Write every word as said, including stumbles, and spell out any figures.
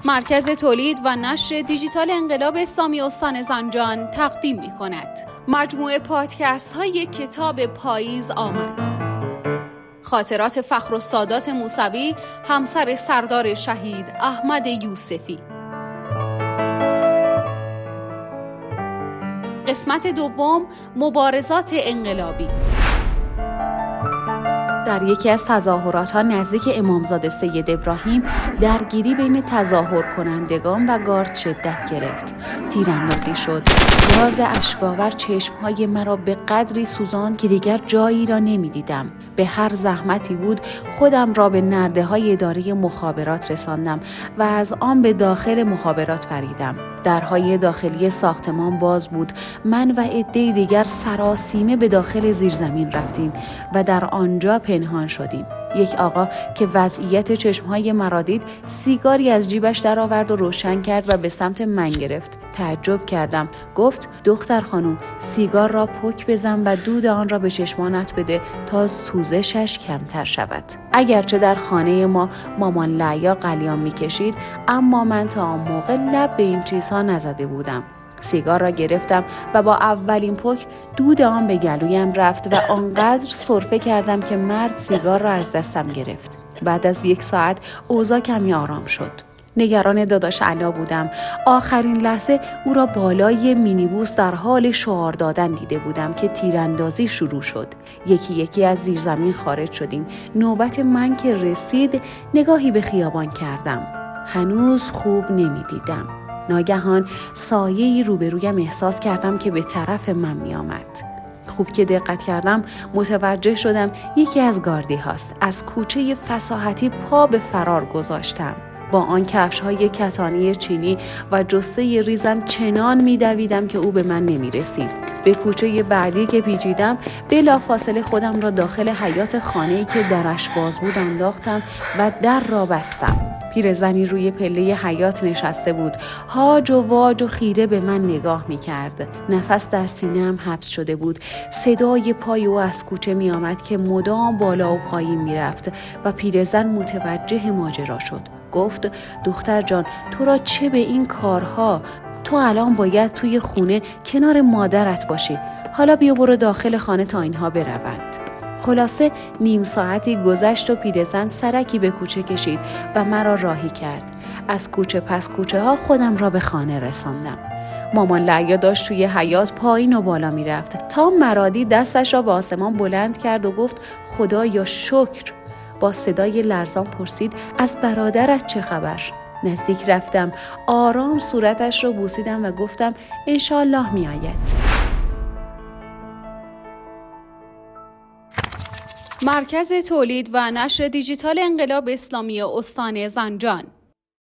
مرکز تولید و نشر دیجیتال انقلاب اسلامی استان زنجان تقدیم می کند. مجموعه پادکست های کتاب پاییز آمد. خاطرات فخرالسادات موسوی، همسر سردار شهید احمد یوسفی. قسمت دوم، مبارزات انقلابی. در یکی از تظاهرات‌ها نزدیک امامزاده سید ابراهیم درگیری بین تظاهر کنندگان و گارد شدت گرفت. تیراندازی شد. گاز اشک‌آور چشم‌های مرا به قدری سوزاند که دیگر جایی را نمی‌دیدم. به هر زحمتی بود خودم را به نرده‌های اداره مخابرات رساندم و از آن به داخل مخابرات پریدم. درهای داخلی ساختمان باز بود. من و عده‌ای دیگر سراسیمه به داخل زیرزمین رفتیم و در آنجا پنهان شدیم. یک آقا که وضعیت چشمهای مرا دید سیگاری از جیبش درآورد و روشن کرد و به سمت من گرفت. تعجب کردم. گفت دختر خانم، سیگار را پک بزن و دود آن را به چشمانت بده تا سوزشش کمتر شود. اگرچه در خانه ما مامان لعیا قلیان میکشید، اما من تا آن موقع لب به این چیزها نزده بودم. سیگار را گرفتم و با اولین پک دود آن به گلویم رفت و آنقدر سرفه کردم که مرد سیگار را از دستم گرفت. بعد از یک ساعت اوضاع کمی آرام شد. نگران داداش علا بودم. آخرین لحظه او را بالای مینیبوس در حال شعار دادن دیده بودم که تیراندازی شروع شد. یکی یکی از زیرزمین خارج شدیم. نوبت من که رسید نگاهی به خیابان کردم. هنوز خوب نمی‌دیدم. ناگهان سایه‌ای روبرویم احساس کردم که به طرف من می آمد. خوب که دقت کردم متوجه شدم یکی از گاردی هاست. از کوچه فصاحتی پا به فرار گذاشتم. با آن کفش‌های کتانی چینی و جثه ریزم چنان می‌دویدم که او به من نمی‌رسید. به کوچه بعدی که پیچیدم بلافاصله خودم را داخل حیاط خانه‌ای که درش باز بود انداختم و در را بستم. پیرزنی روی پله حیاط نشسته بود. هاج و واج و خیره به من نگاه می کرد. نفس در سینه‌ام حبس شده بود. صدای پای او از کوچه می آمد که مدام بالا و پایین می رفت و پیرزن متوجه ماجرا شد. گفت دختر جان، تو را چه به این کارها؟ تو الان باید توی خونه کنار مادرت باشی. حالا بیا برو داخل خانه تا اینها بروند. خلاصه نیم ساعتی گذشت و پیرزن سرکی به کوچه کشید و مرا راهی کرد. از کوچه پس کوچه ها خودم را به خانه رساندم. مامان لعیا داشت توی حیاط پایین و بالا می رفت. تا مرادی دستش را به آسمان بلند کرد و گفت خدایا شکر. با صدای لرزان پرسید از برادرت چه خبر؟ نزدیک رفتم. آرام صورتش را بوسیدم و گفتم انشالله می آید. مرکز تولید و نشر دیجیتال انقلاب اسلامی استان زنجان